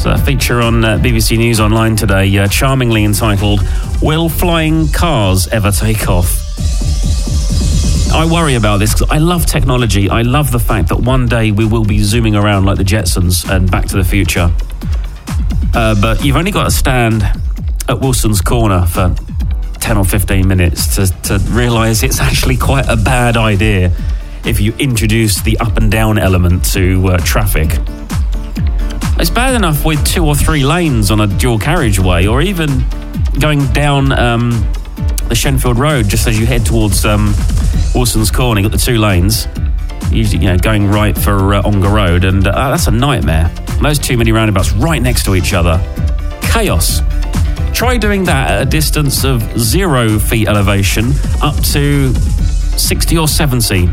a feature on BBC News Online today, charmingly entitled, "Will Flying Cars Ever Take Off?" I worry about this because I love technology. I love the fact that one day we will be zooming around like the Jetsons and Back to the Future. But you've only got to stand at Wilson's Corner for 10 or 15 minutes to realise it's actually quite a bad idea if you introduce the up and down element to traffic. It's bad enough with 2 or 3 lanes on a dual carriageway, or even going down the Shenfield Road just as you head towards Wilson's Corner. You've got the 2 lanes, usually going right for Ongar Road, and that's a nightmare. Those too many roundabouts right next to each other. Chaos. Try doing that at a distance of 0 feet elevation up to 60 or 70.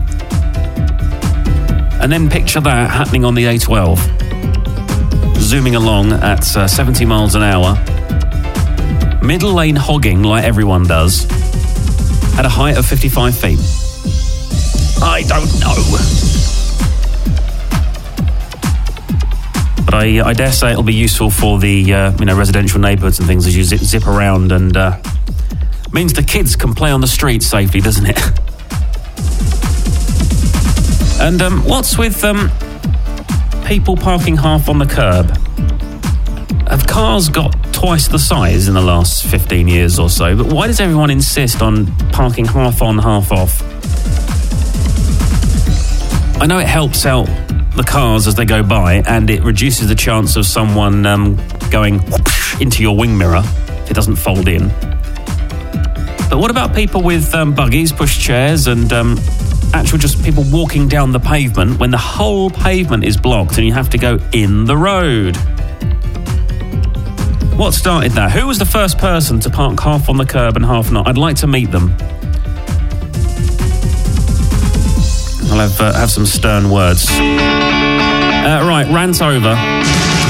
And then picture that happening on the A12. Zooming along at 70 miles an hour. Middle lane hogging like everyone does. At a height of 55 feet. I don't know. But I dare say it'll be useful for the residential neighbourhoods and things as you zip around, and means the kids can play on the street safely, doesn't it? And what's with people parking half on the curb? Have cars got twice the size in the last 15 years or so? But why does everyone insist on parking half on, half off? I know it helps out the cars as they go by, and it reduces the chance of someone going whoosh into your wing mirror if it doesn't fold in. But what about people with buggies, pushchairs, and actual just people walking down the pavement when the whole pavement is blocked and you have to go in the road? What started that? Who was the first person to park half on the curb and half not? I'd like to meet them. I'll have some stern words. Right, rant over.